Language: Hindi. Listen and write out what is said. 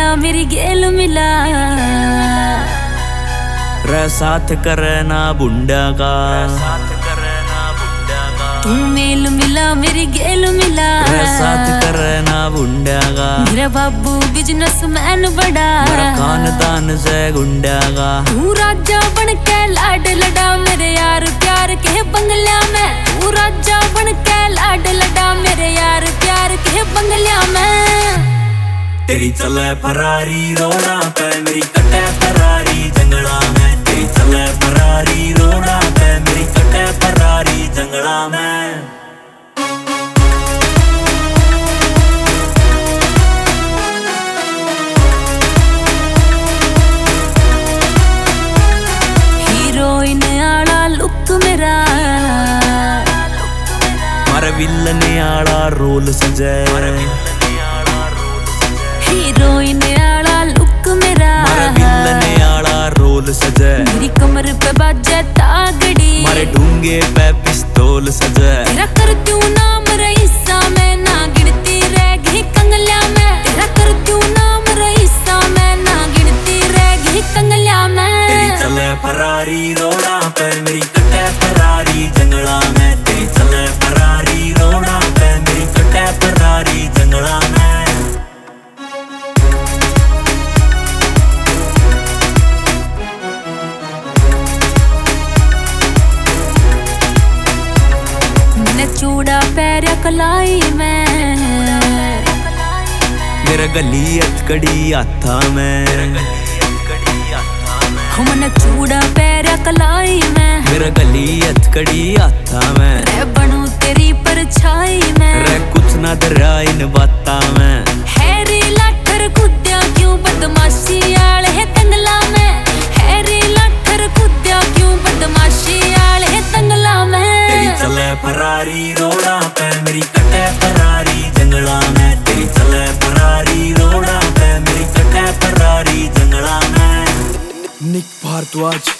मिला मेरी गेल मिला रे साथ करना बुंडा का तू मेल मिला मेरी गेल मिला रे साथ करना बुंडा का मेरा बाबू बिजनेसमैन बड़ा मेरा खानदान से गुंडा का तू राजा बन के लाड लड़ा मेरे यार प्यार के बंगलिया में तू राजा बन के लाड लड़ा मेरे यार प्यार के बंगलिया में तेरी चले फरारी रोड़ा पे मेरी कटे फरारी जंगला में तेरी चले फरारी रोड़ा पे मेरी कटे फरारी जंगला में हीरोइन आला लुक मेरा मारे विलन आला रोल सजे हीरोइन आला लुक मेरा मारे विलन आला रोल सजे मेरी कमर पे बाजे तागड़ी मारे ढूंगे पे पिस्तौल सजे तेरा कर दूं नाम रईसा में ना गिनती रहेगी कंगलिया में तेरा कर दूं नाम रईसा में ना गिनती रहेगी कंगलिया में तेरी चले फरारी रोड़ा पे मेरी कटे फरारी जंगला में तेरी चले फरारी रोड़ा पे मेरी कटे फरारी जंगला में चूड़ा पैर कलाई में मेरा गली अटकड़ी हाथा में हमने चूड़ा पैर कलाई में मेरा गली अटकड़ी हाथा में रे बनू तेरी परछाई में रे कुछ ना दरा इन बाता में हैरी लाठर खुद्या क्यों बदमाशी आले है तंगला में हैरी लाठर खुद्या क्यों बदमाशी आले है तंगला में तेरी चले फरारी रोड़ा पे मेरी कटे फरारी जंगला में तेरी चले फरारी रोड़ा पे मेरी कटे फरारी जंगला में निक भारद्वाज।